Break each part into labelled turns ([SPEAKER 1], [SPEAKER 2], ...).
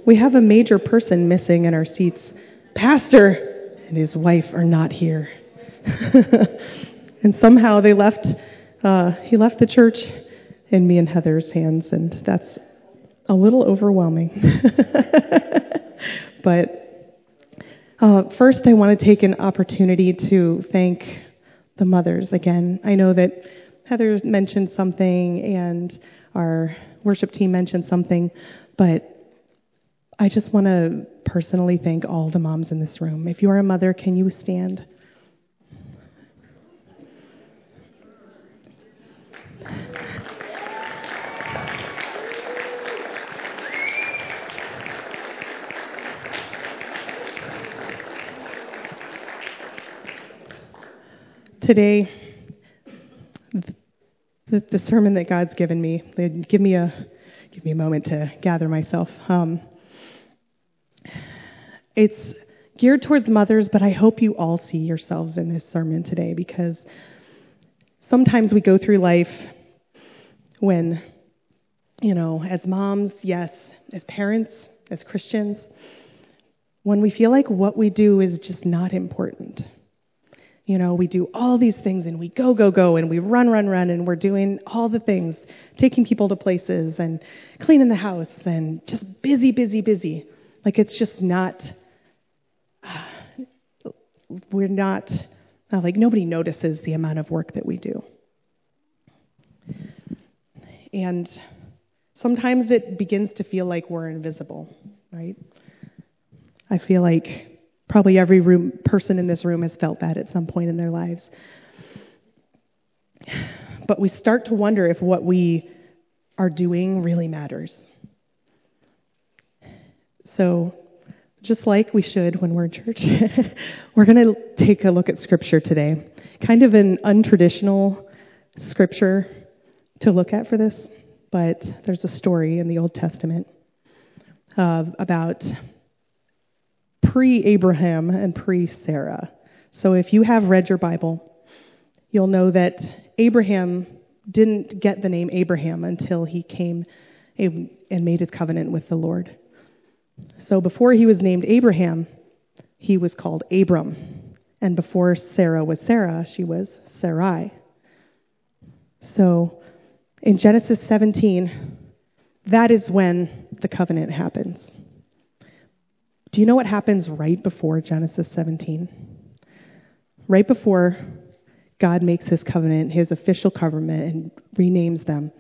[SPEAKER 1] We have a major person missing in our seats. Pastor and his wife are not here. And somehow he left the church in me and Heather's hands, and that's a little overwhelming. But first I want to take an opportunity to thank the mothers again. I know that Heather mentioned something and our worship team mentioned something, but I just want to personally thank all the moms in this room. If you are a mother, can you stand? Today, the sermon that God's given me, give me a moment to gather myself. It's geared towards mothers, but I hope you all see yourselves in this sermon today, because sometimes we go through life when, as moms, yes, as parents, as Christians, when we feel like what we do is just not important. We do all these things and we go, and we run, and we're doing all the things, taking people to places and cleaning the house and just busy. Like it's just not, we're not, like nobody notices the amount of work that we do. And sometimes it begins to feel like we're invisible, right? I feel like probably every person in this room has felt that at some point in their lives. But we start to wonder if what we are doing really matters. So, just like we should when we're in church, we're going to take a look at Scripture today. Kind of an untraditional Scripture to look at for this, but there's a story in the Old Testament about pre-Abraham and pre-Sarah. So if you have read your Bible, you'll know that Abraham didn't get the name Abraham until he came and made his covenant with the Lord. So before he was named Abraham, he was called Abram. And before Sarah was Sarah, she was Sarai. So in Genesis 17, that is when the covenant happens. Do you know what happens right before Genesis 17? Right before God makes his covenant, his official covenant, and renames them.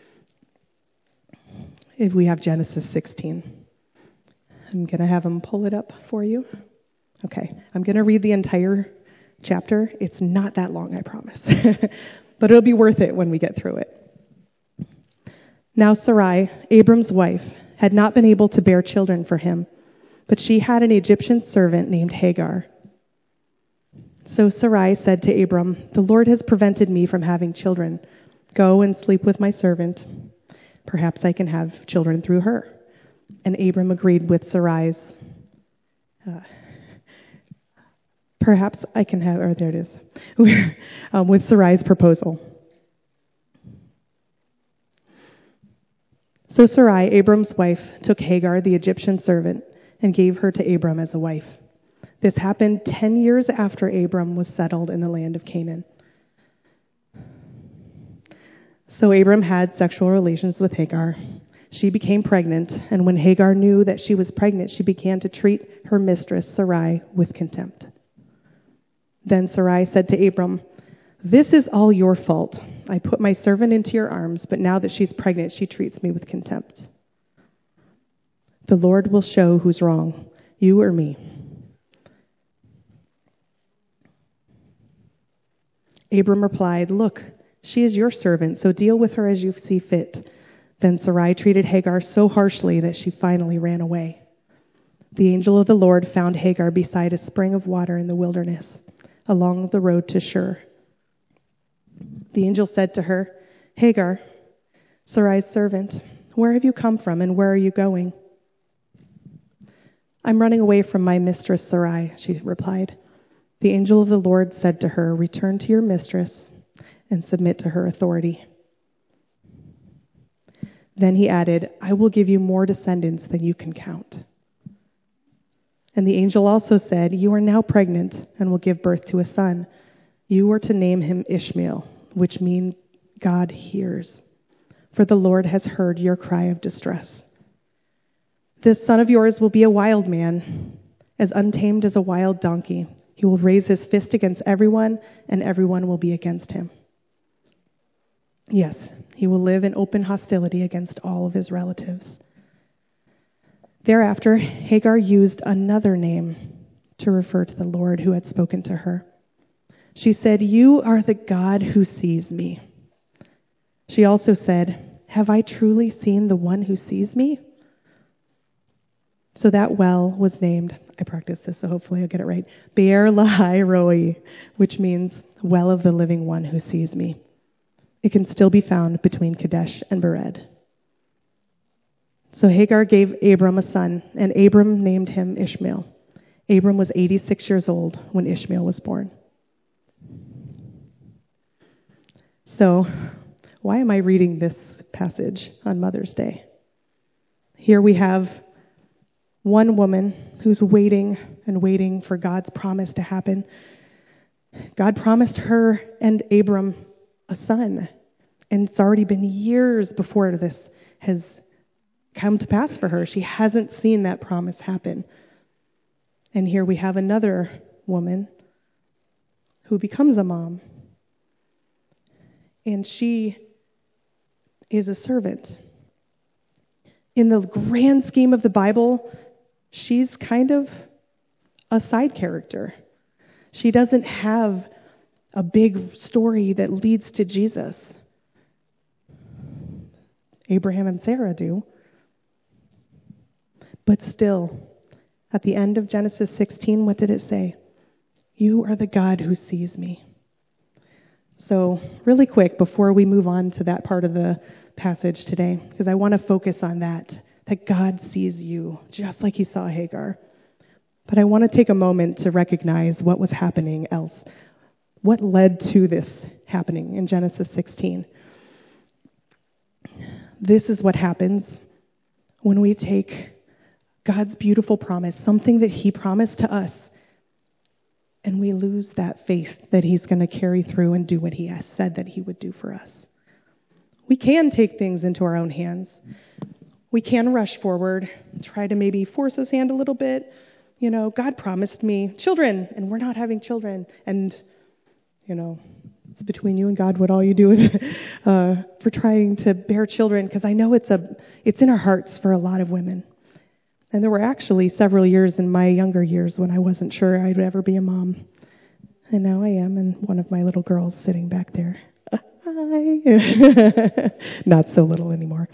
[SPEAKER 1] If we have Genesis 16. I'm going to have them pull it up for you. Okay, I'm going to read the entire chapter. It's not that long, I promise. But it'll be worth it when we get through it. Now Sarai, Abram's wife, had not been able to bear children for him, but she had an Egyptian servant named Hagar. So Sarai said to Abram, "The Lord has prevented me from having children. Go and sleep with my servant. Perhaps I can have children through her." And Abram agreed with Sarai's, with Sarai's proposal. So Sarai, Abram's wife, took Hagar, the Egyptian servant, and gave her to Abram as a wife. This happened 10 years after Abram was settled in the land of Canaan. So Abram had sexual relations with Hagar. She became pregnant, and when Hagar knew that she was pregnant, she began to treat her mistress, Sarai, with contempt. Then Sarai said to Abram, "This is all your fault. I put my servant into your arms, but now that she's pregnant, she treats me with contempt. The Lord will show who's wrong, you or me." Abram replied, "Look, she is your servant, so deal with her as you see fit." Then Sarai treated Hagar so harshly that she finally ran away. The angel of the Lord found Hagar beside a spring of water in the wilderness, along the road to Shur. The angel said to her, "Hagar, Sarai's servant, where have you come from and where are you going?" "I'm running away from my mistress Sarai," she replied. The angel of the Lord said to her, "Return to your mistress and submit to her authority." Then he added, I will give you more descendants than you can count. And the angel also said, you are now pregnant and will give birth to a son. You are to name him Ishmael, which means God hears. For the Lord has heard your cry of distress. This son of yours will be a wild man, as untamed as a wild donkey. He will raise his fist against everyone, and everyone will be against him. Yes, he will live in open hostility against all of his relatives. Thereafter, Hagar used another name to refer to the Lord who had spoken to her. She said, you are the God who sees me. She also said, have I truly seen the one who sees me? So that well was named, I practiced this, so hopefully I'll get it right, Be'er Lahai Roi, which means well of the living one who sees me. It can still be found between Kadesh and Bered. So Hagar gave Abram a son, and Abram named him Ishmael. Abram was 86 years old when Ishmael was born. So, why am I reading this passage on Mother's Day? Here we have one woman who's waiting and waiting for God's promise to happen. God promised her and Abram a son, and it's already been years before this has come to pass for her. She hasn't seen that promise happen. And here we have another woman who becomes a mom. And she is a servant. In the grand scheme of the Bible, she's kind of a side character. She doesn't have a big story that leads to Jesus. Abraham and Sarah do. But still, at the end of Genesis 16, what did it say? You are the God who sees me. So really quick, before we move on to that part of the passage today, because I want to focus on that God sees you, just like he saw Hagar. But I want to take a moment to recognize what was happening else. What led to this happening in Genesis 16? This is what happens when we take God's beautiful promise, something that he promised to us, and we lose that faith that he's going to carry through and do what he has said that he would do for us. We can take things into our own hands. We can rush forward, try to maybe force his hand a little bit. You know, God promised me children, and we're not having children. And, you know, it's between you and God what all you do for trying to bear children, because I know it's in our hearts for a lot of women. And there were actually several years in my younger years when I wasn't sure I'd ever be a mom. And now I am, and one of my little girls sitting back there. Hi. Not so little anymore.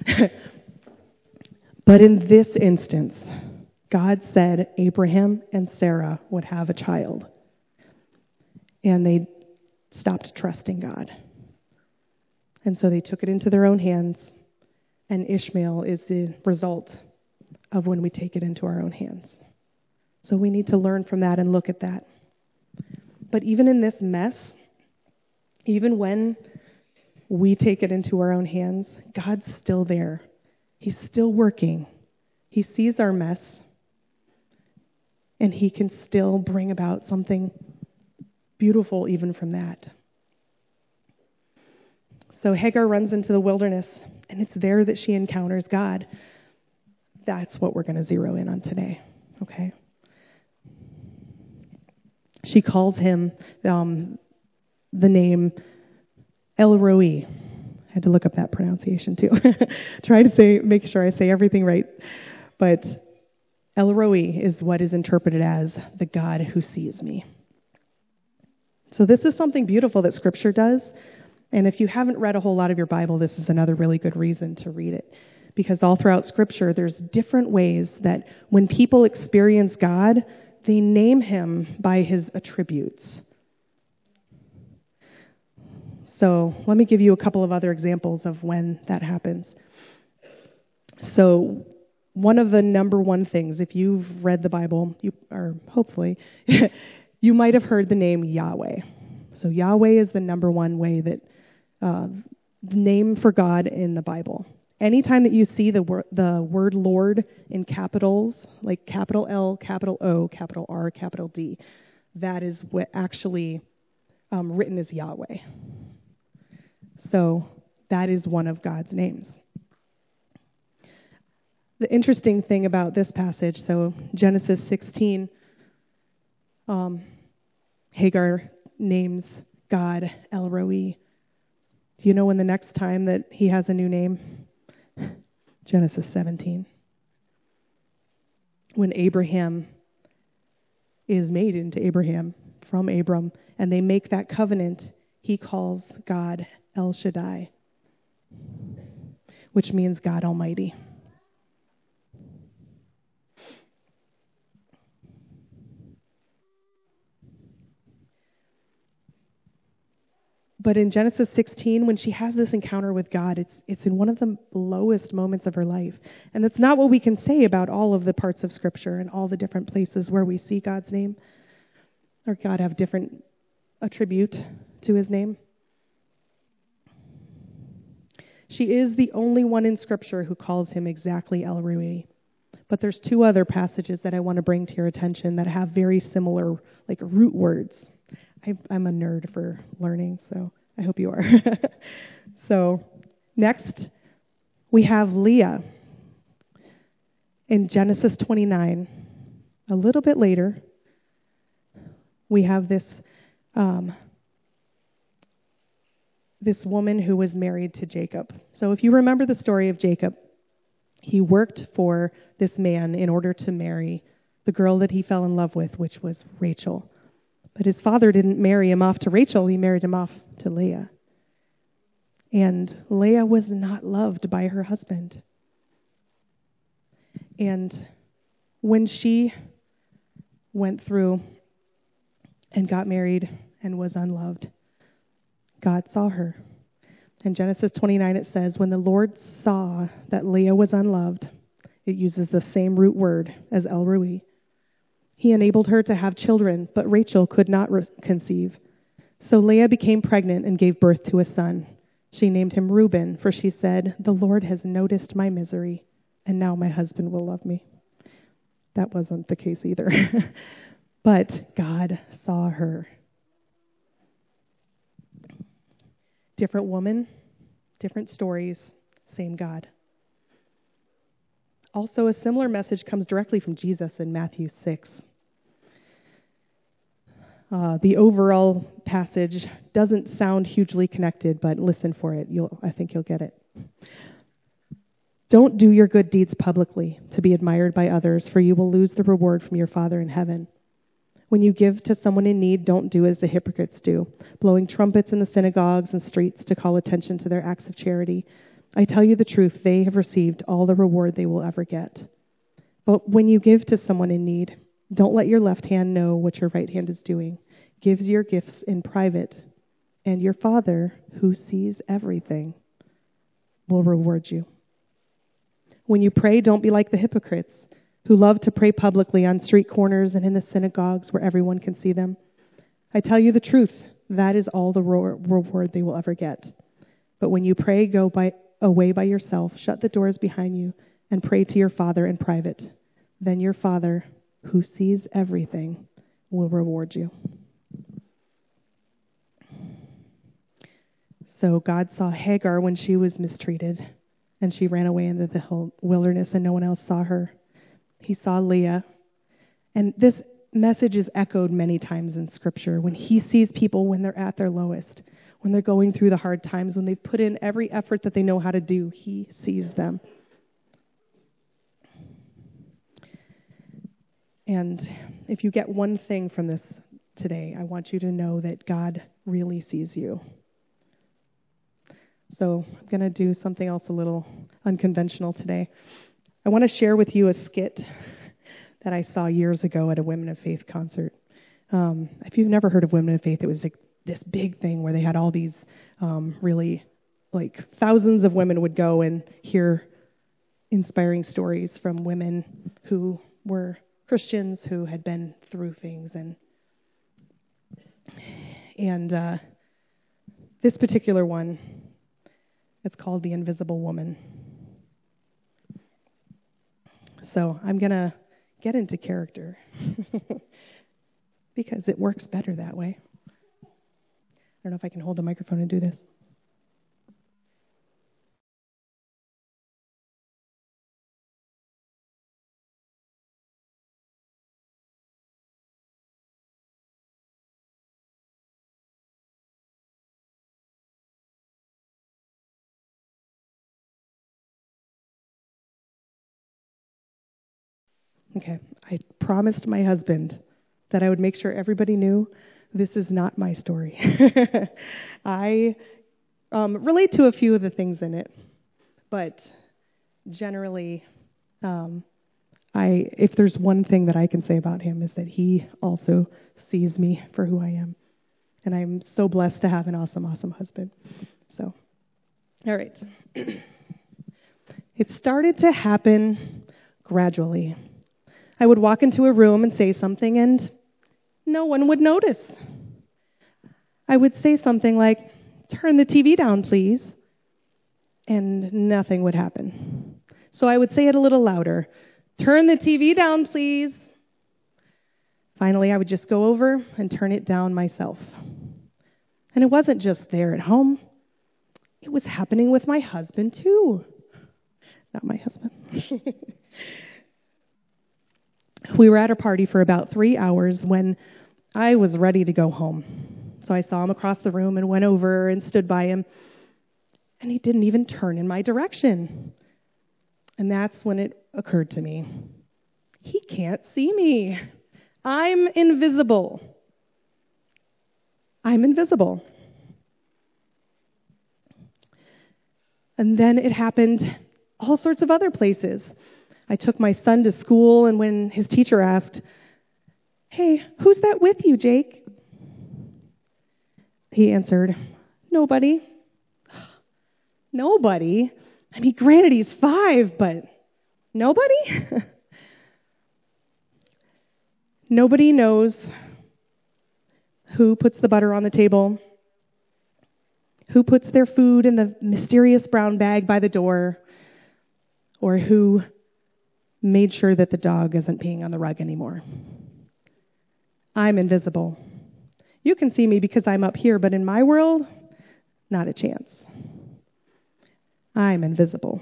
[SPEAKER 1] But in this instance, God said Abraham and Sarah would have a child. And they stopped trusting God. And so they took it into their own hands. And Ishmael is the result of when we take it into our own hands. So we need to learn from that and look at that. But even in this mess, even when we take it into our own hands, God's still there. He's still working. He sees our mess, and he can still bring about something beautiful even from that. So Hagar runs into the wilderness, and it's there that she encounters God. That's what we're going to zero in on today, okay? She calls him the name El Roi. I had to look up that pronunciation too. Try to make sure I say everything right. But El Roi is what is interpreted as the God who sees me. So this is something beautiful that Scripture does. And if you haven't read a whole lot of your Bible, this is another really good reason to read it. Because all throughout Scripture, there's different ways that when people experience God, they name him by his attributes. So let me give you a couple of other examples of when that happens. So one of the number one things, if you've read the Bible, or hopefully, you might have heard the name Yahweh. So Yahweh is the number one way that the name for God in the Bible. anytime that you see the word Lord in capitals, like capital L, capital O, capital R, capital D, that is what actually written as Yahweh. So that is one of God's names. The interesting thing about this passage, so Genesis 16, Hagar names God El Roi. Do you know when the next time that he has a new name? Genesis 17. When Abraham is made into Abraham from Abram, and they make that covenant, he calls God El Shaddai, which means God Almighty. But in Genesis 16, when she has this encounter with God, it's in one of the lowest moments of her life. And that's not what we can say about all of the parts of Scripture and all the different places where we see God's name, or God have different attribute to his name. She is the only one in Scripture who calls him exactly El Roi. But there's two other passages that I want to bring to your attention that have very similar, like, root words. I'm a nerd for learning, so I hope you are. So next, we have Leah in Genesis 29. A little bit later, we have this woman who was married to Jacob. So if you remember the story of Jacob, he worked for this man in order to marry the girl that he fell in love with, which was Rachel. But his father didn't marry him off to Rachel, he married him off to Leah. And Leah was not loved by her husband. And when she went through and got married and was unloved, God saw her. In Genesis 29 it says, when the Lord saw that Leah was unloved, it uses the same root word as El Roi, he enabled her to have children, but Rachel could not conceive. So Leah became pregnant and gave birth to a son. She named him Reuben, for she said, the Lord has noticed my misery, and now my husband will love me. That wasn't the case either. But God saw her. Different woman, different stories, same God. Also, a similar message comes directly from Jesus in Matthew 6. The overall passage doesn't sound hugely connected, but listen for it. I think you'll get it. Don't do your good deeds publicly to be admired by others, for you will lose the reward from your Father in heaven. When you give to someone in need, don't do as the hypocrites do, blowing trumpets in the synagogues and streets to call attention to their acts of charity. I tell you the truth, they have received all the reward they will ever get. But when you give to someone in need, don't let your left hand know what your right hand is doing. Give your gifts in private, and your Father, who sees everything, will reward you. When you pray, don't be like the hypocrites, who love to pray publicly on street corners and in the synagogues where everyone can see them. I tell you the truth, that is all the reward they will ever get. But when you pray, go away by yourself, shut the doors behind you, and pray to your Father in private. Then your Father, who sees everything, will reward you. So God saw Hagar when she was mistreated, and she ran away into the wilderness, and no one else saw her. He saw Leah. And this message is echoed many times in Scripture. When he sees people when they're at their lowest, when they're going through the hard times, when they've put in every effort that they know how to do, he sees them. And if you get one thing from this today, I want you to know that God really sees you. So I'm going to do something else a little unconventional today. I want to share with you a skit that I saw years ago at a Women of Faith concert. If you've never heard of Women of Faith, it was like this big thing where they had all these really, like, thousands of women would go and hear inspiring stories from women who were Christians who had been through things. And this particular one, it's called The Invisible Woman. So I'm going to get into character because it works better that way. I don't know if I can hold the microphone and do this. Okay, I promised my husband that I would make sure everybody knew this is not my story. I relate to a few of the things in it, but generally, if there's one thing that I can say about him is that he also sees me for who I am. And I'm so blessed to have an awesome, awesome husband. So, all right. It started to happen gradually. I would walk into a room and say something, and no one would notice. I would say something like, "Turn the TV down, please," and nothing would happen. So I would say it a little louder. "Turn the TV down, please." Finally, I would just go over and turn it down myself. And it wasn't just there at home. It was happening with my husband, too. Not my husband. We were at a party for about 3 hours when I was ready to go home. So I saw him across the room and went over and stood by him. And he didn't even turn in my direction. And that's when it occurred to me. He can't see me. I'm invisible. I'm invisible. And then it happened all sorts of other places. I took my son to school, and when his teacher asked, "Hey, who's that with you, Jake?" he answered, "Nobody." Nobody? I mean, granted, he's 5, but nobody? Nobody knows who puts the butter on the table, who puts their food in the mysterious brown bag by the door, or who made sure that the dog isn't peeing on the rug anymore. I'm invisible. You can see me because I'm up here, but in my world, not a chance. I'm invisible.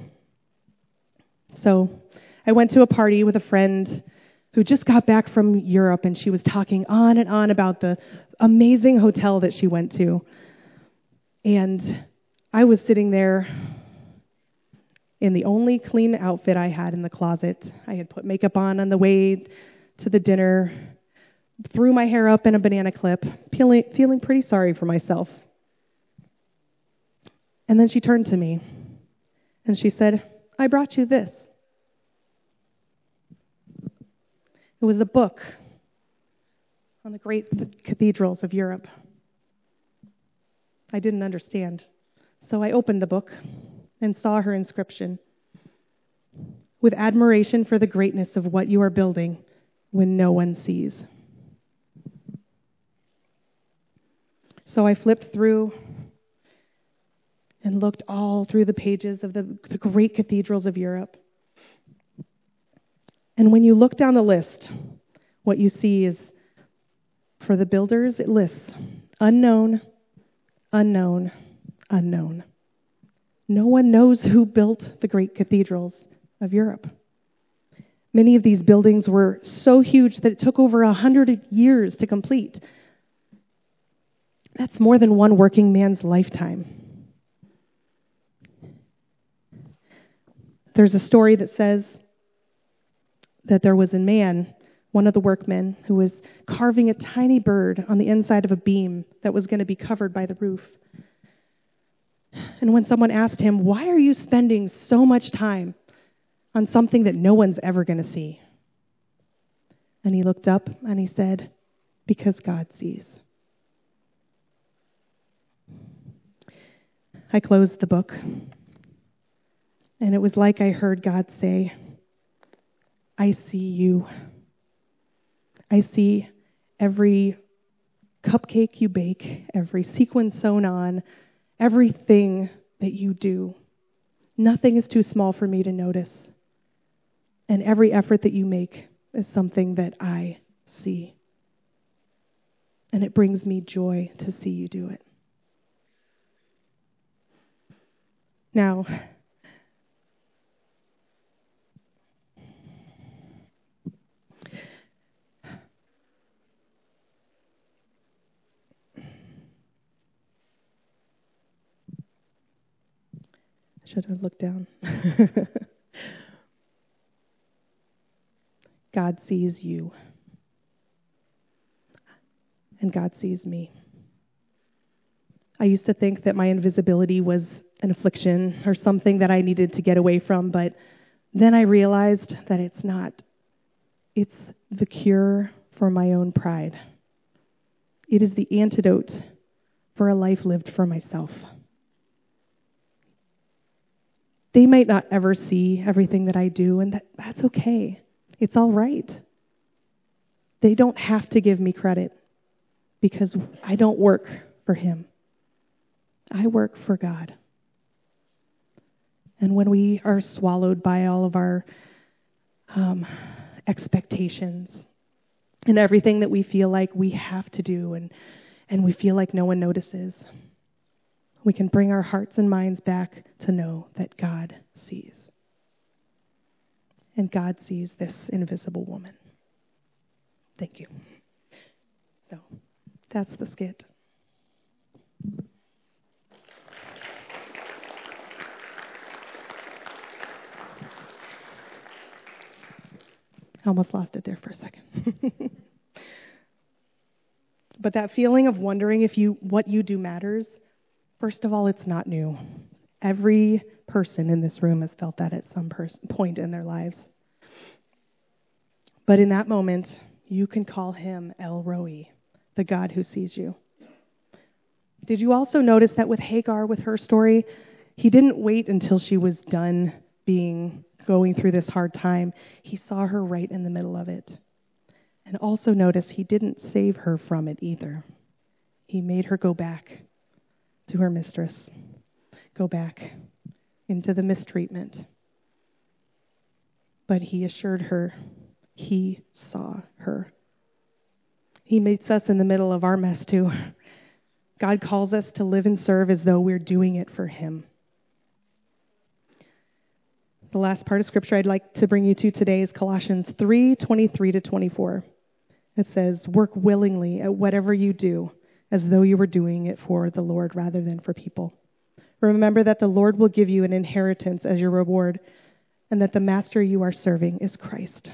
[SPEAKER 1] So I went to a party with a friend who just got back from Europe, and she was talking on and on about the amazing hotel that she went to. And I was sitting there in the only clean outfit I had in the closet. I had put makeup on the way to the dinner, threw my hair up in a banana clip, feeling pretty sorry for myself. And then she turned to me, and she said, "I brought you this." It was a book on the great cathedrals of Europe. I didn't understand, so I opened the book and saw her inscription: "With admiration for the greatness of what you are building when no one sees." So I flipped through and looked all through the pages of the great cathedrals of Europe. And when you look down the list, what you see is, for the builders, it lists unknown, unknown, unknown. No one knows who built the great cathedrals of Europe. Many of these buildings were so huge that it took over 100 years to complete. That's more than one working man's lifetime. There's a story that says that there was a man, one of the workmen, who was carving a tiny bird on the inside of a beam that was going to be covered by the roof. And when someone asked him, "Why are you spending so much time on something that no one's ever going to see?" And he looked up and he said, "Because God sees." I closed the book, and it was like I heard God say, "I see you. I see every cupcake you bake, every sequin sewn on, everything that you do. Nothing is too small for me to notice. And every effort that you make is something that I see. And it brings me joy to see you do it. Now, I should have looked down. God sees you. And God sees me. I used to think that my invisibility was an affliction or something that I needed to get away from, but then I realized that it's not. It's the cure for my own pride. It is the antidote for a life lived for myself. They might not ever see everything that I do, and that's okay. It's all right. They don't have to give me credit because I don't work for Him. I work for God. And when we are swallowed by all of our expectations and everything that we feel like we have to do and we feel like no one notices, we can bring our hearts and minds back to know that God sees. And God sees this invisible woman. Thank you. So, that's the skit. I almost lost it there for a second. But that feeling of wondering if what you do matters, first of all, it's not new. Every person in this room has felt that at some point in their lives. But in that moment, you can call Him El Roi, the God who sees you. Did you also notice that with Hagar, with her story, He didn't wait until she was done going through this hard time. He saw her right in the middle of it. And also notice He didn't save her from it either. He made her go back to her mistress, go back into the mistreatment. But He assured her He saw her. He meets us in the middle of our mess too. God calls us to live and serve as though we're doing it for Him. The last part of Scripture I'd like to bring you to today is Colossians 3:23-24. It says, "Work willingly at whatever you do, as though you were doing it for the Lord rather than for people. Remember that the Lord will give you an inheritance as your reward, and that the master you are serving is Christ."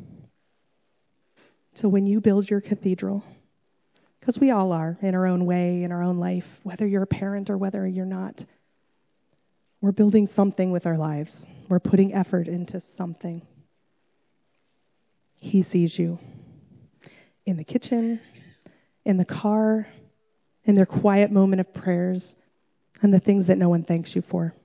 [SPEAKER 1] So when you build your cathedral, because we all are in our own way, in our own life, whether you're a parent or whether you're not, we're building something with our lives. We're putting effort into something. He sees you in the kitchen, in the car, in their quiet moment of prayers, and the things that no one thanks you for.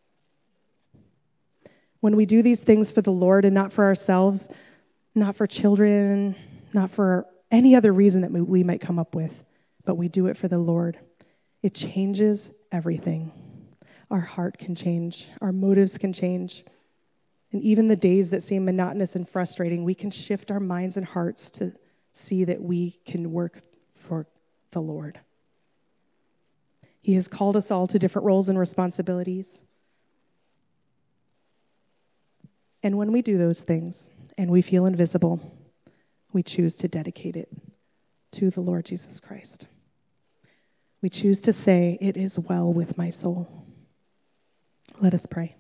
[SPEAKER 1] When we do these things for the Lord and not for ourselves, not for children, not for any other reason that we might come up with, but we do it for the Lord, it changes everything. Our heart can change. Our motives can change. And even the days that seem monotonous and frustrating, we can shift our minds and hearts to see that we can work for the Lord. He has called us all to different roles and responsibilities. And when we do those things and we feel invisible, we choose to dedicate it to the Lord Jesus Christ. We choose to say, "It is well with my soul." Let us pray.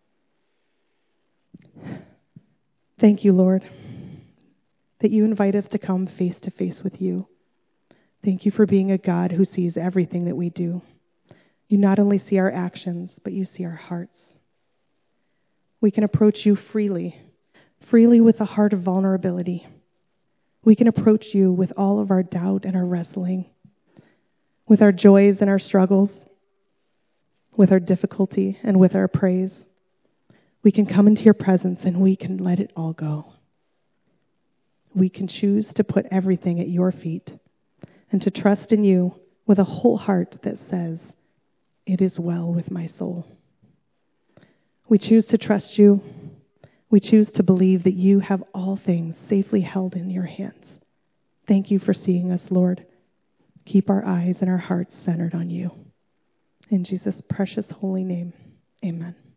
[SPEAKER 1] Thank you, Lord, that you invite us to come face to face with you. Thank you for being a God who sees everything that we do. You not only see our actions, but you see our hearts. We can approach you freely with a heart of vulnerability. We can approach you with all of our doubt and our wrestling, with our joys and our struggles, with our difficulty and with our praise. We can come into your presence and we can let it all go. We can choose to put everything at your feet and to trust in you with a whole heart that says, "It is well with my soul." We choose to trust you. We choose to believe that you have all things safely held in your hands. Thank you for seeing us, Lord. Keep our eyes and our hearts centered on you. In Jesus' precious holy name, amen.